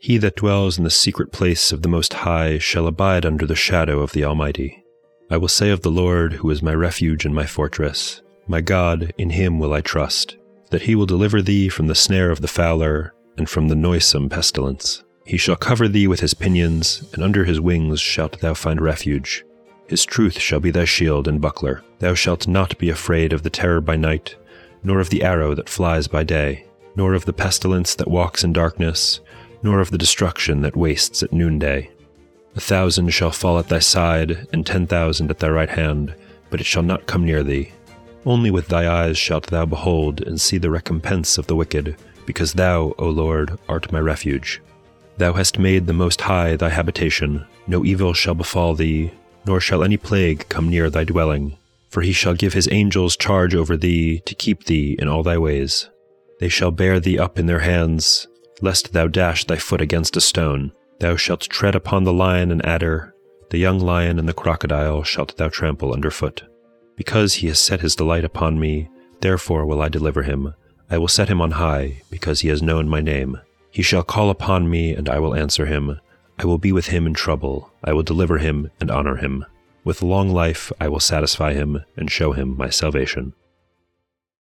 He that dwells in the secret place of the Most High shall abide under the shadow of the Almighty. I will say of the Lord, who is my refuge and my fortress, my God, in him will I trust, that he will deliver thee from the snare of the fowler and from the noisome pestilence. He shall cover thee with his pinions, and under his wings shalt thou find refuge. His truth shall be thy shield and buckler. Thou shalt not be afraid of the terror by night, nor of the arrow that flies by day, nor of the pestilence that walks in darkness, nor of the destruction that wastes at noonday. 1,000 shall fall at thy side, and 10,000 at thy right hand, but it shall not come near thee. Only with thy eyes shalt thou behold and see the recompense of the wicked, because thou, O Lord, art my refuge. Thou hast made the Most High thy habitation. No evil shall befall thee, nor shall any plague come near thy dwelling. For he shall give his angels charge over thee, to keep thee in all thy ways. They shall bear thee up in their hands, lest thou dash thy foot against a stone. Thou shalt tread upon the lion and adder, the young lion and the crocodile shalt thou trample under foot. Because he has set his delight upon me, therefore will I deliver him. I will set him on high, because he has known my name. He shall call upon me, and I will answer him. I will be with him in trouble. I will deliver him and honor him. With long life I will satisfy him and show him my salvation.